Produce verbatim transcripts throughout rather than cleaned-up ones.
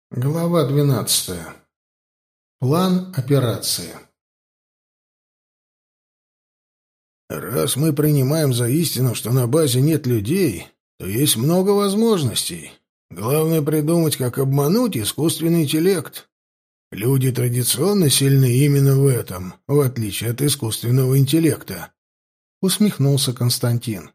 Глава двенадцатая. План операции. Раз мы принимаем за истину, что на базе нет людей, то есть много возможностей. Главное придумать, как обмануть искусственный интеллект. Люди традиционно сильны именно в этом, в отличие от искусственного интеллекта. Усмехнулся Константин.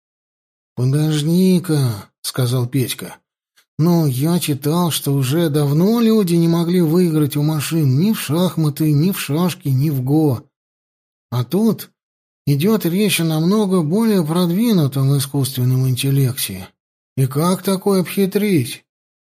«Подожди-ка», — сказал Петька. «Ну, я читал, что уже давно люди не могли выиграть у машин ни в шахматы, ни в шашки, ни в го. А тут идет речь о намного более продвинутом искусственном интеллекте. И как такое обхитрить?»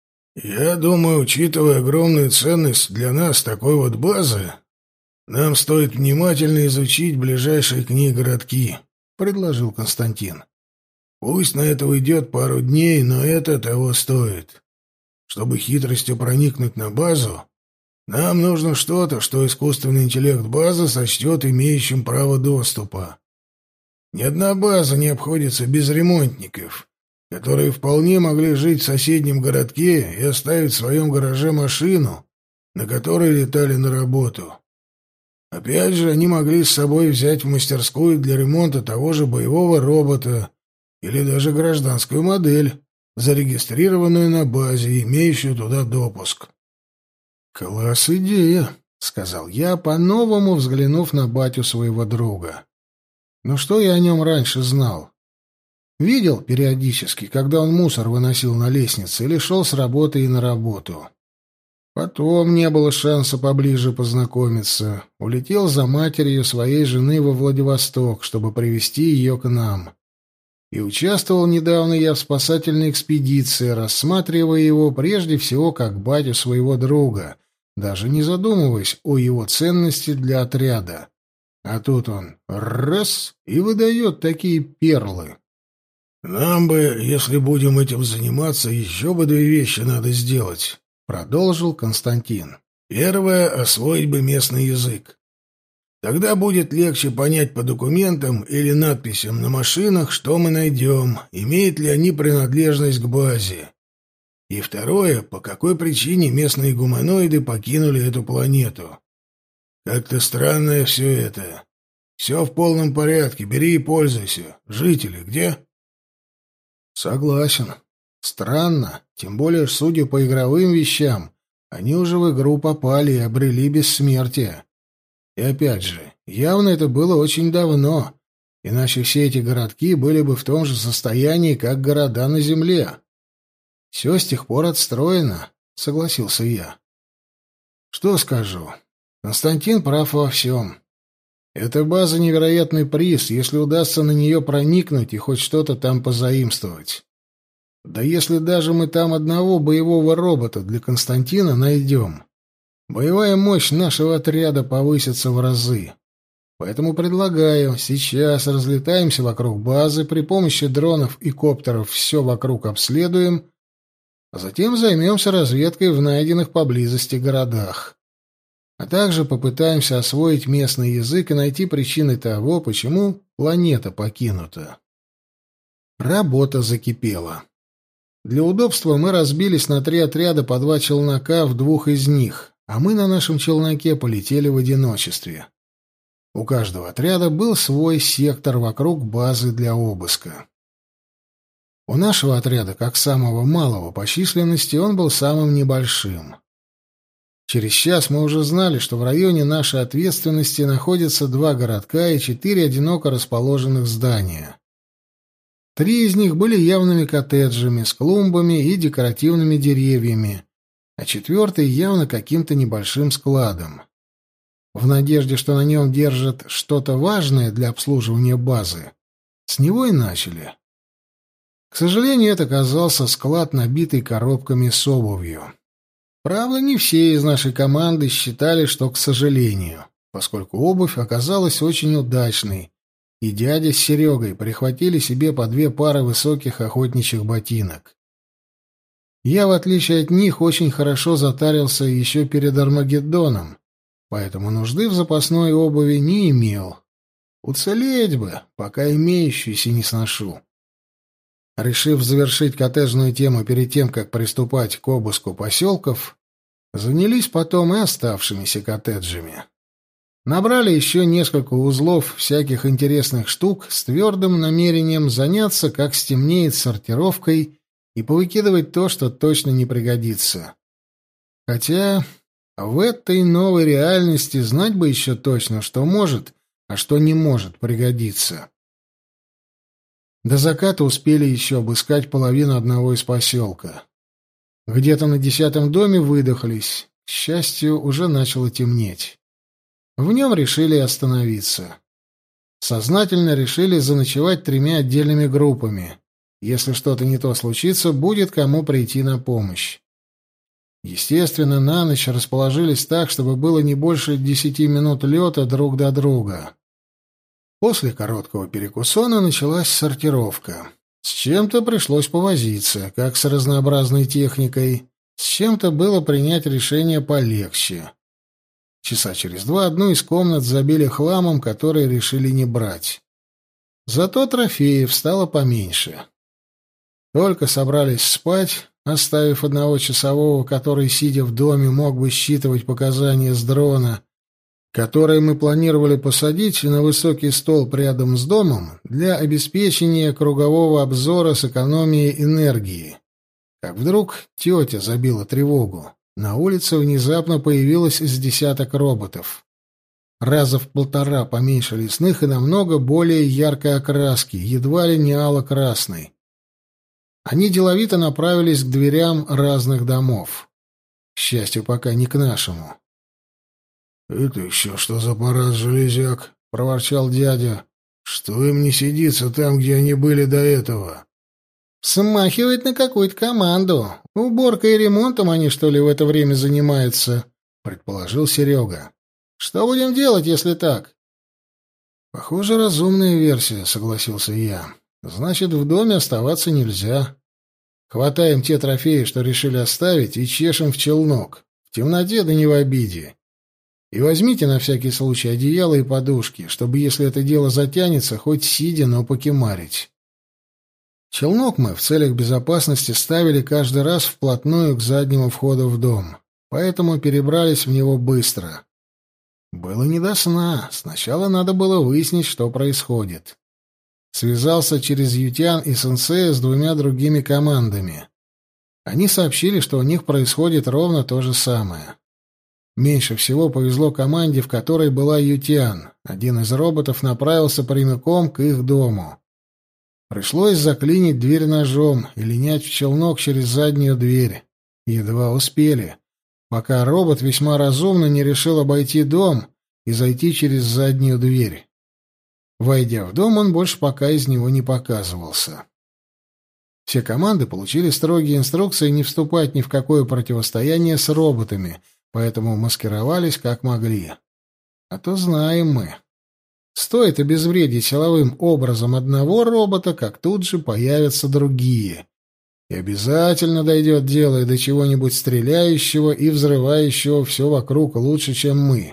Я думаю, учитывая огромную ценность для нас такой вот базы, нам стоит внимательно изучить ближайшие к ней городки, предложил Константин. Пусть на это уйдет пару дней, но это того стоит. Чтобы хитростью проникнуть на базу, нам нужно что-то, что искусственный интеллект базы сочтет имеющим право доступа. Ни одна база не обходится без ремонтников, которые вполне могли жить в соседнем городке и оставить в своем гараже машину, на которой летали на работу. Опять же, они могли с собой взять в мастерскую для ремонта того же боевого робота или даже гражданскую модель, зарегистрированную на базе, имеющую туда допуск. «Класс идея», — сказал я, по-новому взглянув на батю своего друга. «Ну что я о нем раньше знал? Видел периодически, когда он мусор выносил на лестнице или шел с работы и на работу. Потом не было шанса поближе познакомиться. Улетел за матерью своей жены во Владивосток, чтобы привезти ее к нам. И участвовал недавно я в спасательной экспедиции, рассматривая его прежде всего как батю своего друга, даже не задумываясь о его ценности для отряда. А тут он раз и выдает такие перлы. «Нам бы, если будем этим заниматься, еще бы две вещи надо сделать», — продолжил Константин. «Первое — освоить бы местный язык. Тогда будет легче понять по документам или надписям на машинах, что мы найдем, имеют ли они принадлежность к базе. И второе, по какой причине местные гуманоиды покинули эту планету. Как-то странное все это. Все в полном порядке, бери и пользуйся. Жители где?» «Согласен. Странно, тем более, судя по игровым вещам, они уже в игру попали и обрели бессмертие. И опять же, явно это было очень давно, иначе все эти городки были бы в том же состоянии, как города на Земле. Все с тех пор отстроено», — согласился я. «Что скажу? Константин прав во всем. Эта база — невероятный приз, если удастся на нее проникнуть и хоть что-то там позаимствовать. Да если даже мы там одного боевого робота для Константина найдем, боевая мощь нашего отряда повысится в разы. Поэтому предлагаю, сейчас разлетаемся вокруг базы, при помощи дронов и коптеров все вокруг обследуем, а затем займемся разведкой в найденных поблизости городах. А также попытаемся освоить местный язык и найти причины того, почему планета покинута». Работа закипела. Для удобства мы разбились на три отряда по два челнока в двух из них, а мы на нашем челноке полетели в одиночестве. У каждого отряда был свой сектор вокруг базы для обыска. У нашего отряда, как самого малого по численности, он был самым небольшим. Через час мы уже знали, что в районе нашей ответственности находятся два городка и четыре одиноко расположенных здания. Три из них были явными коттеджами с клумбами и декоративными деревьями, а четвертый явно каким-то небольшим складом. В надежде, что на нем держат что-то важное для обслуживания базы, с него и начали. К сожалению, это оказался склад, набитый коробками с обувью. Правда, не все из нашей команды считали, что к сожалению, поскольку обувь оказалась очень удачной, и дядя с Серегой прихватили себе по две пары высоких охотничьих ботинок. Я, в отличие от них, очень хорошо затарился еще перед Армагеддоном, поэтому нужды в запасной обуви не имел. Уцелеть бы, пока имеющуюся не сношу. Решив завершить коттеджную тему перед тем, как приступать к обыску поселков, занялись потом и оставшимися коттеджами. Набрали еще несколько узлов всяких интересных штук с твердым намерением заняться, как стемнеет, сортировкой и повыкидывать то, что точно не пригодится. Хотя в этой новой реальности знать бы еще точно, что может, а что не может пригодиться. До заката успели еще обыскать половину одного из поселка. Где-то на десятом доме выдохлись. К счастью, уже начало темнеть. В нем решили остановиться. Сознательно решили заночевать тремя отдельными группами. Если что-то не то случится, будет кому прийти на помощь. Естественно, на ночь расположились так, чтобы было не больше десяти минут лета друг до друга. После короткого перекусона началась сортировка. С чем-то пришлось повозиться, как с разнообразной техникой, с чем-то было принять решение полегче. Часа через два одну из комнат забили хламом, который решили не брать. Зато трофеев стало поменьше. Только собрались спать, оставив одного часового, который, сидя в доме, мог бы считывать показания с дрона, которые мы планировали посадить на высокий столб рядом с домом для обеспечения кругового обзора с экономией энергии. Как вдруг тетя забила тревогу. На улице внезапно появилось с десяток роботов. Раза в полтора поменьше лесных и намного более яркой окраски, едва ли не ало-красной. Они деловито направились к дверям разных домов. К счастью, пока не к нашему. «Это еще что за парад, железяк?» — проворчал дядя. «Что им не сидится там, где они были до этого?» «Смахивает на какую-то команду. Уборкой и ремонтом они, что ли, в это время занимаются?» — предположил Серега. «Что будем делать, если так?» «Похоже, разумная версия», — согласился я. «Значит, в доме оставаться нельзя. Хватаем те трофеи, что решили оставить, и чешем в челнок. В темноте да не в обиде. И возьмите на всякий случай одеяло и подушки, чтобы, если это дело затянется, хоть сидя, но покемарить». Челнок мы в целях безопасности ставили каждый раз вплотную к заднему входу в дом, поэтому перебрались в него быстро. Было не до сна, сначала надо было выяснить, что происходит. Связался через Ютян и Сенсея с двумя другими командами. Они сообщили, что у них происходит ровно то же самое. Меньше всего повезло команде, в которой была Ютян. Один из роботов направился прямиком к их дому. Пришлось заклинить дверь ножом и линять в челнок через заднюю дверь. Едва успели, пока робот весьма разумно не решил обойти дом и зайти через заднюю дверь. Войдя в дом, он больше пока из него не показывался. Все команды получили строгие инструкции не вступать ни в какое противостояние с роботами, поэтому маскировались как могли. А то знаем мы. Стоит обезвредить силовым образом одного робота, как тут же появятся другие. И обязательно дойдет дело и до чего-нибудь стреляющего и взрывающего все вокруг лучше, чем мы.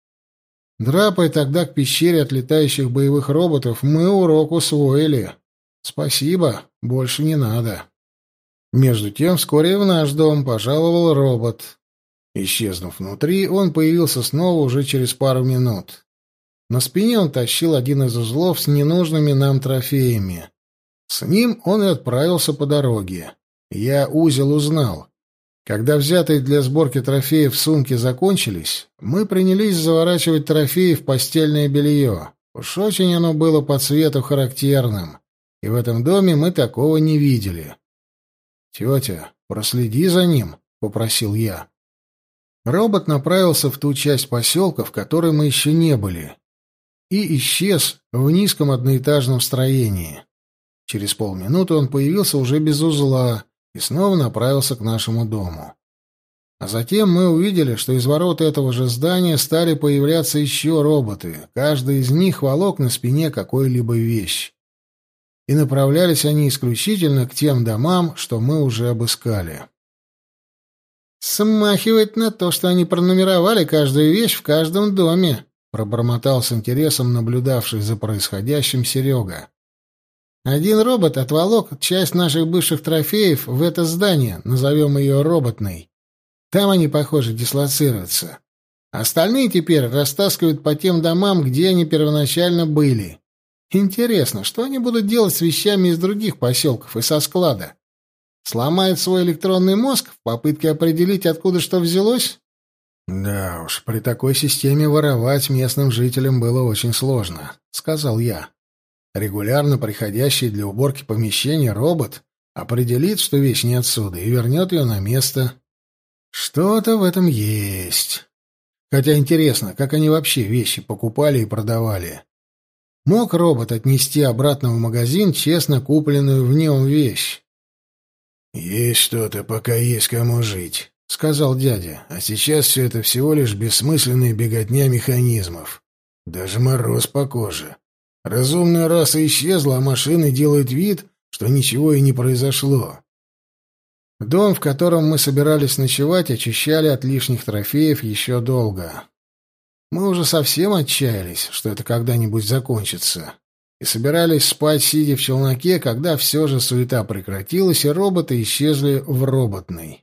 Драпая тогда к пещере от летающих боевых роботов, мы урок усвоили. Спасибо, больше не надо. Между тем, вскоре в наш дом пожаловал робот. Исчезнув внутри, он появился снова уже через пару минут. На спине он тащил один из узлов с ненужными нам трофеями. С ним он и отправился по дороге. Я узел узнал. Когда взятые для сборки трофеев сумки закончились, мы принялись заворачивать трофеи в постельное белье. Уж очень оно было по цвету характерным, и в этом доме мы такого не видели. «Тетя, проследи за ним», — попросил я. Робот направился в ту часть поселка, в которой мы еще не были, и исчез в низком одноэтажном строении. Через полминуты он появился уже без узла и снова направился к нашему дому. А затем мы увидели, что из ворот этого же здания стали появляться еще роботы, каждый из них волок на спине какую-либо вещь. И направлялись они исключительно к тем домам, что мы уже обыскали. «Смахивает на то, что они пронумеровали каждую вещь в каждом доме», — пробормотал с интересом наблюдавший за происходящим Серега. Один робот отволок часть наших бывших трофеев в это здание, назовем ее роботной. Там они, похоже, дислоцируются. Остальные теперь растаскивают по тем домам, где они первоначально были. Интересно, что они будут делать с вещами из других поселков и со склада? Сломают свой электронный мозг в попытке определить, откуда что взялось? Да уж, при такой системе воровать местным жителям было очень сложно, сказал я. Регулярно приходящий для уборки помещения робот определит, что вещь не отсюда, и вернет ее на место. Что-то в этом есть. Хотя интересно, как они вообще вещи покупали и продавали. Мог робот отнести обратно в магазин честно купленную в нем вещь? «Есть что-то, пока есть кому жить», — сказал дядя. «А сейчас все это всего лишь бессмысленная беготня механизмов. Даже мороз по коже. Разумная раса исчезла, а машины делают вид, что ничего и не произошло». Дом, в котором мы собирались ночевать, очищали от лишних трофеев еще долго. Мы уже совсем отчаялись, что это когда-нибудь закончится, и собирались спать, сидя в челноке, когда все же суета прекратилась, и роботы исчезли в роботной.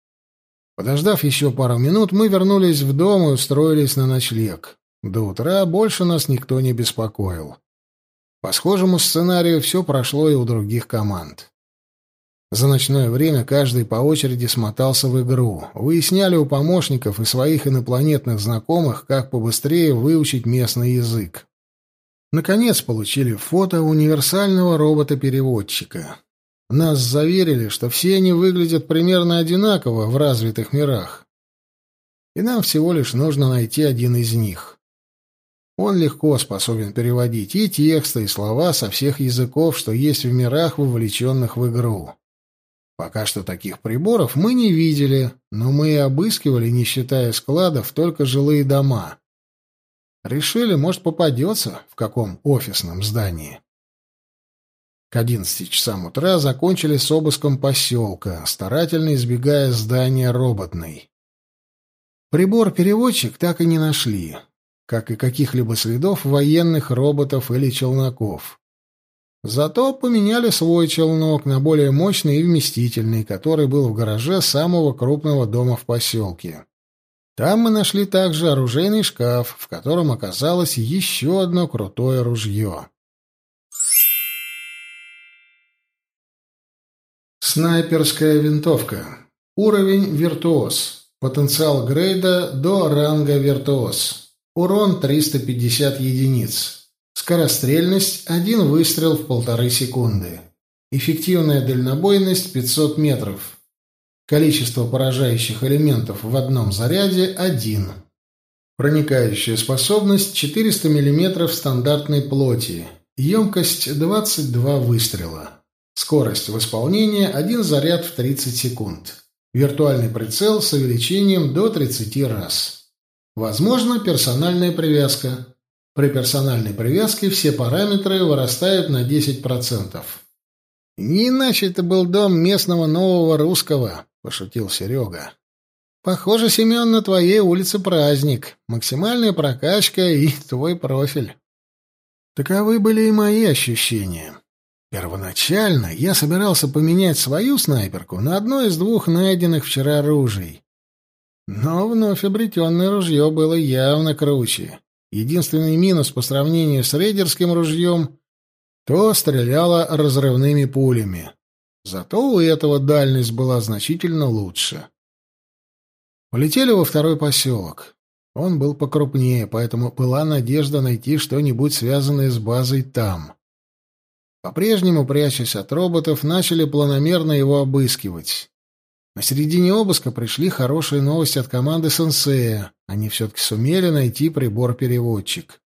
Подождав еще пару минут, мы вернулись в дом и устроились на ночлег. До утра больше нас никто не беспокоил. По схожему сценарию все прошло и у других команд. За ночное время каждый по очереди смотался в игру. Выясняли у помощников и своих инопланетных знакомых, как побыстрее выучить местный язык. Наконец получили фото универсального робота-переводчика. Нас заверили, что все они выглядят примерно одинаково в развитых мирах. И нам всего лишь нужно найти один из них. Он легко способен переводить и тексты, и слова со всех языков, что есть в мирах, вовлеченных в игру. Пока что таких приборов мы не видели, но мы и обыскивали, не считая складов, только жилые дома. Решили, может, попадется в каком офисном здании. К одиннадцати часам утра закончили с обыском поселка, старательно избегая здания роботной. Прибор-переводчик так и не нашли, как и каких-либо следов военных роботов или челноков. Зато поменяли свой челнок на более мощный и вместительный, который был в гараже самого крупного дома в поселке. Там мы нашли также оружейный шкаф, в котором оказалось еще одно крутое ружье. Снайперская винтовка. Уровень виртуоз. Потенциал грейда до ранга виртуоз. Урон триста пятьдесят единиц. Скорострельность — один выстрел в полторы секунды. Эффективная дальнобойность — пятьсот метров. Количество поражающих элементов в одном заряде — один. Проникающая способность — четыреста миллиметров стандартной плоти. Емкость — двадцать два выстрела. Скорость в исполнении — один заряд в тридцать секунд. Виртуальный прицел с увеличением до тридцати раз. Возможно, персональная привязка. При персональной привязке все параметры вырастают на десять процентов. «Не иначе это был дом местного нового русского», — пошутил Серега. «Похоже, Семен, на твоей улице праздник. Максимальная прокачка и твой профиль». Таковы были и мои ощущения. Первоначально я собирался поменять свою снайперку на одно из двух найденных вчера ружей. Но вновь обретенное ружье было явно круче. Единственный минус по сравнению с рейдерским ружьем — то стреляло разрывными пулями. Зато у этого дальность была значительно лучше. Полетели во второй поселок. Он был покрупнее, поэтому была надежда найти что-нибудь, связанное с базой там. По-прежнему, прячась от роботов, начали планомерно его обыскивать. На середине обыска пришли хорошие новости от команды сенсея. Они все-таки сумели найти прибор-переводчик.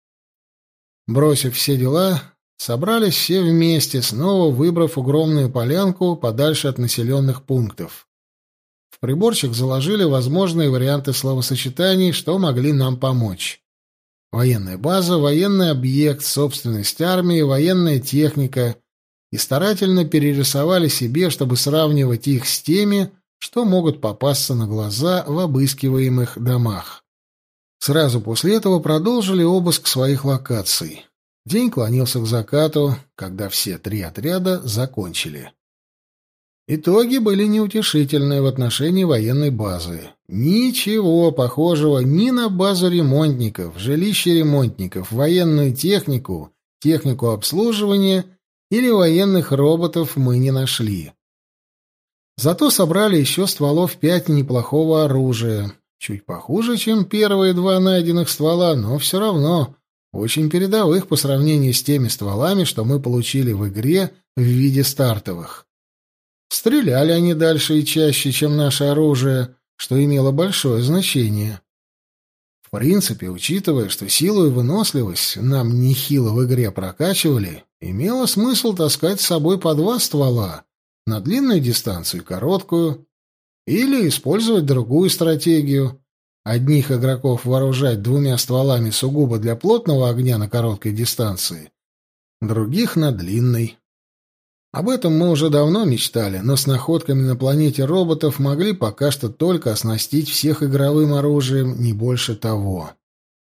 Бросив все дела, собрались все вместе, снова выбрав огромную полянку подальше от населенных пунктов. В приборчик заложили возможные варианты словосочетаний, что могли нам помочь. Военная база, военный объект, собственность армии, военная техника. И старательно перерисовали себе, чтобы сравнивать их с теми, что могут попасться на глаза в обыскиваемых домах. Сразу после этого продолжили обыск своих локаций. День клонился к закату, когда все три отряда закончили. Итоги были неутешительные в отношении военной базы. Ничего похожего ни на базу ремонтников, жилище ремонтников, военную технику, технику обслуживания или военных роботов мы не нашли. Зато собрали еще стволов пять неплохого оружия. Чуть похуже, чем первые два найденных ствола, но все равно очень передовых по сравнению с теми стволами, что мы получили в игре в виде стартовых. Стреляли они дальше и чаще, чем наше оружие, что имело большое значение. В принципе, учитывая, что силу и выносливость нам нехило в игре прокачивали, имело смысл таскать с собой по два ствола, на длинную дистанцию и короткую, или использовать другую стратегию. Одних игроков вооружать двумя стволами сугубо для плотного огня на короткой дистанции, других — на длинной. Об этом мы уже давно мечтали, но с находками на планете роботов могли пока что только оснастить всех игровым оружием, не больше того.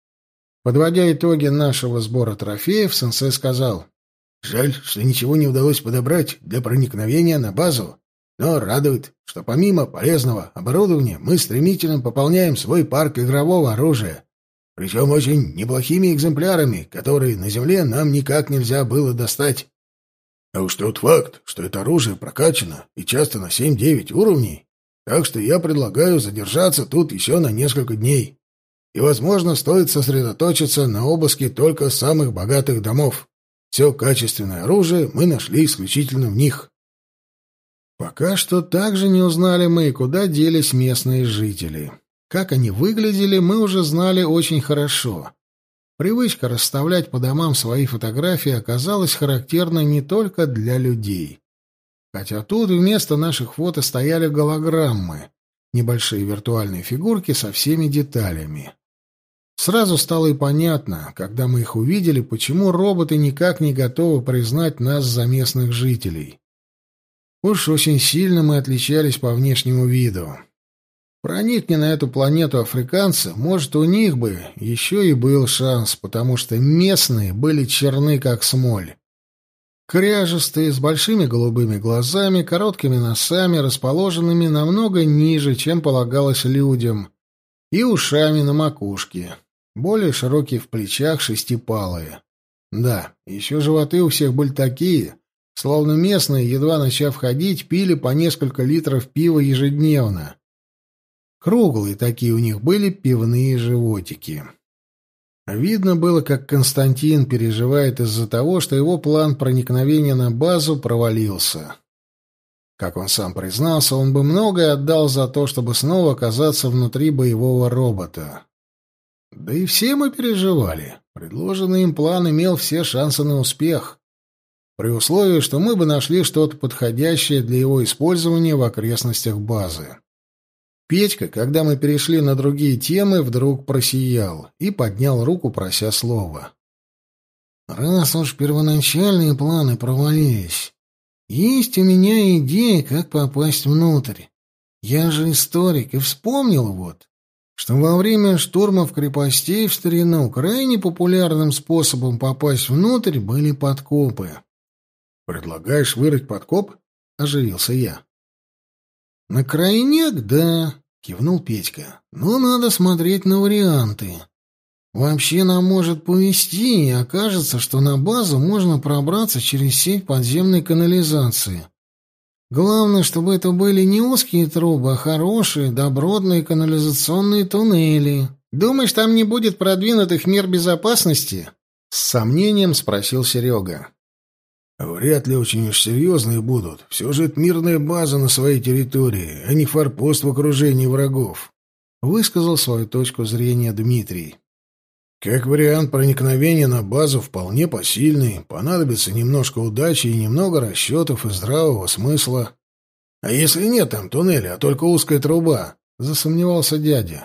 Подводя итоги нашего сбора трофеев, сенсей сказал: «Жаль, что ничего не удалось подобрать для проникновения на базу, но радует, что помимо полезного оборудования мы стремительно пополняем свой парк игрового оружия, причем очень неплохими экземплярами, которые на Земле нам никак нельзя было достать. А уж тот факт, что это оружие прокачано и часто на семь-девять уровней, так что я предлагаю задержаться тут еще на несколько дней. И, возможно, стоит сосредоточиться на обыске только самых богатых домов. Все качественное оружие мы нашли исключительно в них». Пока что также не узнали мы, куда делись местные жители. Как они выглядели, мы уже знали очень хорошо. Привычка расставлять по домам свои фотографии оказалась характерной не только для людей. Хотя тут вместо наших фото стояли голограммы, небольшие виртуальные фигурки со всеми деталями. Сразу стало и понятно, когда мы их увидели, почему роботы никак не готовы признать нас за местных жителей. Уж очень сильно мы отличались по внешнему виду. Проникни на эту планету африканцы, может, у них бы еще и был шанс, потому что местные были черны, как смоль. Кряжестые, с большими голубыми глазами, короткими носами, расположенными намного ниже, чем полагалось людям, и ушами на макушке, более широкие в плечах, шестипалые. Да, еще животы у всех были такие, словно местные, едва начав ходить, пили по несколько литров пива ежедневно. Круглые такие у них были пивные животики. Видно было, как Константин переживает из-за того, что его план проникновения на базу провалился. Как он сам признался, он бы многое отдал за то, чтобы снова оказаться внутри боевого робота. Да и все мы переживали. Предложенный им план имел все шансы на успех, при условии, что мы бы нашли что-то подходящее для его использования в окрестностях базы. Петька, когда мы перешли на другие темы, вдруг просиял и поднял руку, прося слова. «Раз уж первоначальные планы провалились, есть у меня идея, как попасть внутрь. Я же историк и вспомнил вот, что во время штурмов крепостей в старину крайне популярным способом попасть внутрь были подкопы». «Предлагаешь вырыть подкоп?» — оживился я. «На крайняк, да», — кивнул Петька. «Но надо смотреть на варианты. Вообще нам может повезти, и окажется, что на базу можно пробраться через сеть подземной канализации. Главное, чтобы это были не узкие трубы, а хорошие, добротные канализационные туннели. Думаешь, там не будет продвинутых мер безопасности?» — с сомнением спросил Серега. «Вряд ли очень уж серьезные будут. Все же это мирная база на своей территории, а не форпост в окружении врагов», — высказал свою точку зрения Дмитрий. «Как вариант проникновения на базу вполне посильный, понадобится немножко удачи и немного расчетов и здравого смысла. А если нет там туннеля, а только узкая труба?» — засомневался дядя.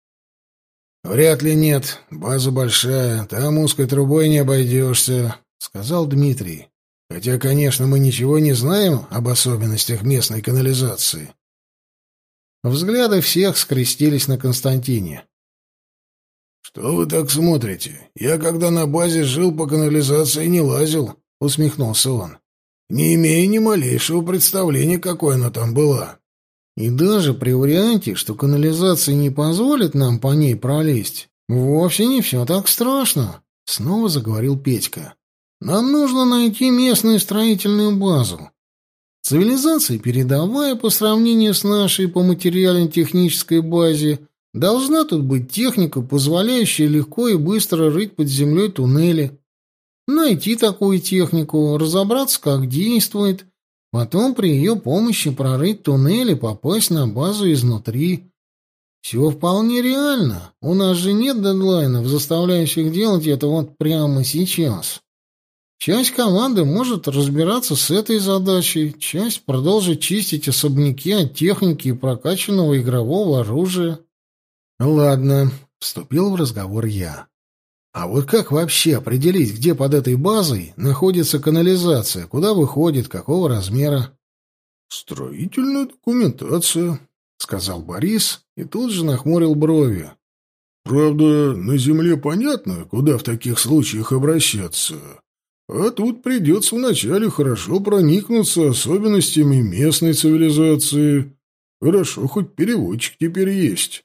«Вряд ли нет. База большая, там узкой трубой не обойдешься», — сказал Дмитрий. «Хотя, конечно, мы ничего не знаем об особенностях местной канализации». Взгляды всех скрестились на Константине. «Что вы так смотрите? Я, когда на базе жил, по канализации не лазил», — усмехнулся он. «Не имея ни малейшего представления, какой она там была». «И даже при варианте, что канализация не позволит нам по ней пролезть, вовсе не все так страшно», — снова заговорил Петька. «Нам нужно найти местную строительную базу. Цивилизация передовая по сравнению с нашей по материально-технической базе. Должна тут быть техника, позволяющая легко и быстро рыть под землей туннели. Найти такую технику, разобраться, как действует, потом при ее помощи прорыть туннели, попасть на базу изнутри. Все вполне реально. У нас же нет дедлайнов, заставляющих делать это вот прямо сейчас. Часть команды может разбираться с этой задачей, часть продолжит чистить особняки от техники и прокачанного игрового оружия. «Ладно», — вступил в разговор я. «А вот как вообще определить, где под этой базой находится канализация, куда выходит, какого размера?» «Строительная документация», — сказал Борис и тут же нахмурил брови. «Правда, на земле понятно, куда в таких случаях обращаться. А тут придется вначале хорошо проникнуться особенностями местной цивилизации. Хорошо, хоть переводчик теперь есть.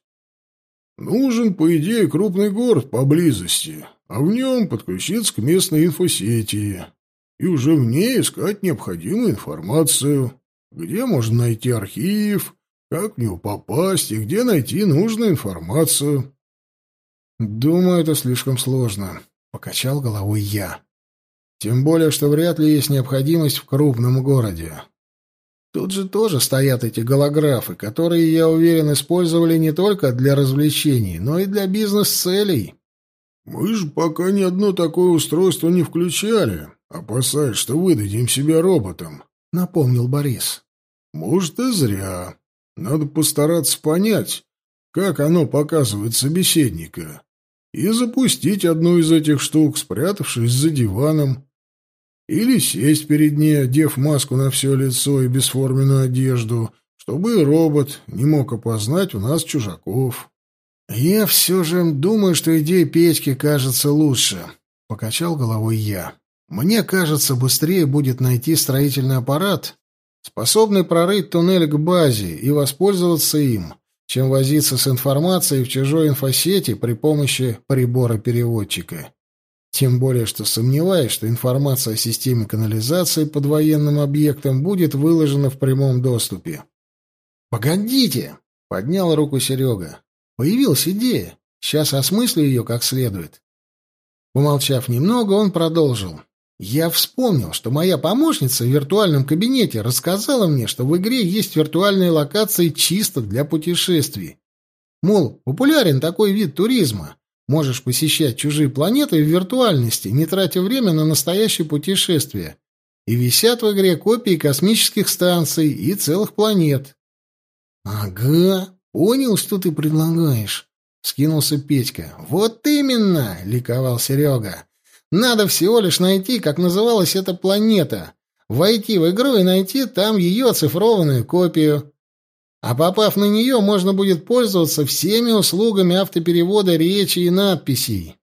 Нужен, по идее, крупный город поблизости, а в нем подключиться к местной инфосети. И уже в ней искать необходимую информацию. Где можно найти архив, как в него попасть и где найти нужную информацию». «Думаю, это слишком сложно», — покачал головой я. «Тем более, что вряд ли есть необходимость в крупном городе. Тут же тоже стоят эти голографы, которые, я уверен, использовали не только для развлечений, но и для бизнес-целей». «Мы же пока ни одно такое устройство не включали, опасаясь, что выдадим себя роботам», — напомнил Борис. «Может, и зря. Надо постараться понять, как оно показывает собеседника, и запустить одну из этих штук, спрятавшись за диваном. Или сесть перед ней, одев маску на все лицо и бесформенную одежду, чтобы и робот не мог опознать у нас чужаков». «Я все же думаю, что идея Петьки кажется лучше», — покачал головой я. «Мне кажется, быстрее будет найти строительный аппарат, способный прорыть туннель к базе и воспользоваться им, чем возиться с информацией в чужой инфосети при помощи прибора-переводчика. Тем более, что сомневаюсь, что информация о системе канализации под военным объектом будет выложена в прямом доступе». «Погодите!» — поднял руку Серега. «Появилась идея. Сейчас осмыслю ее как следует». Помолчав немного, он продолжил. «Я вспомнил, что моя помощница в виртуальном кабинете рассказала мне, что в игре есть виртуальные локации чисто для путешествий. Мол, популярен такой вид туризма. Можешь посещать чужие планеты в виртуальности, не тратя время на настоящее путешествие. И висят в игре копии космических станций и целых планет». «Ага, понял, что ты предлагаешь», — вскинулся Петька. «Вот именно», — ликовал Серега. «Надо всего лишь найти, как называлась эта планета, войти в игру и найти там ее оцифрованную копию. А попав на нее, можно будет пользоваться всеми услугами автоперевода речи и надписей».